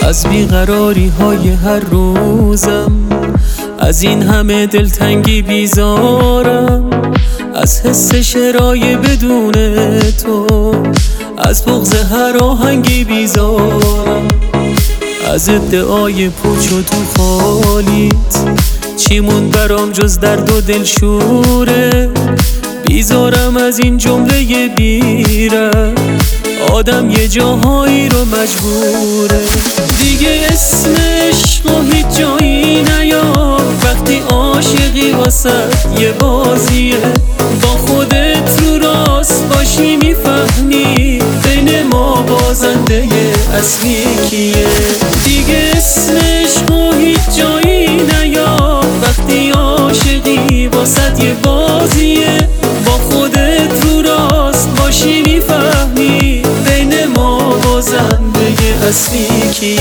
از بیقراری های هر روزم، از این همه دلتنگی بیزارم، از حس شرای بدون تو، از بغض هر آهنگی بیزارم، از ادعای پوچ و تو خالیت چی موند برام جز درد و دلشوره. بیزارم از این جمله بیره، آدم یه جاهایی رو مجبوره. دیگه اسم عشق و هیچ جایی نیار، وقتی عاشقی واسه یه بازیه. با خودت رو راست باشی میفهمی بین ما بازنده اصلی کیه. دیگه اسم عشق و هیچ جایی نیار، وقتی عاشقی واسه یه بازیه. با خودت رو راست باشی میفهمی بین ما بازنده اصلی کیه.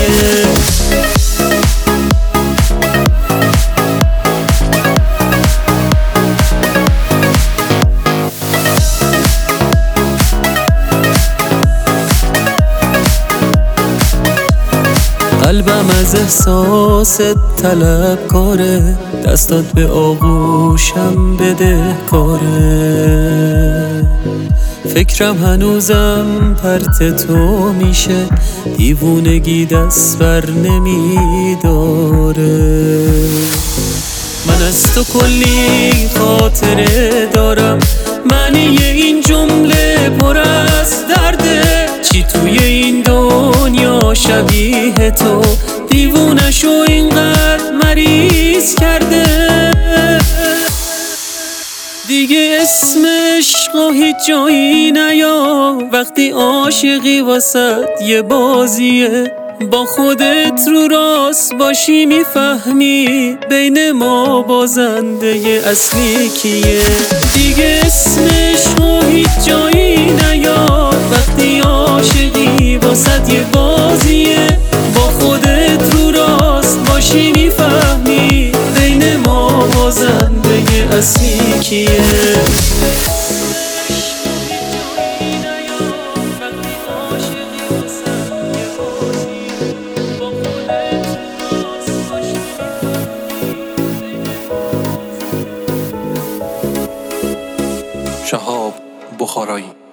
قلبم از احساست طلبکاره، دستات به آغوشم بدهکاره. فکرم هنوزم پرت تو میشه، دیوونگی دست بر نمیداره. من از تو کلی خاطره دارم، معنی این جمله پر از درده. چی توی این دنیا شبیه تو، دیوونشو اینقدر مریض کرده. دیگه اسم عشق و هیچ جایی نیار، وقتی عاشقی واسه یه بازیه. با خودت رو راست باشی میفهمی بین ما بازنده اصلی کیه. دیگه اسم عشق و هیچ جایی نیار، وقتی عاشقی واسه یه بازیه. با خودت رو راست باشی میفهمی بین ما بازنده اصلی کیه. شهاب بخارایی.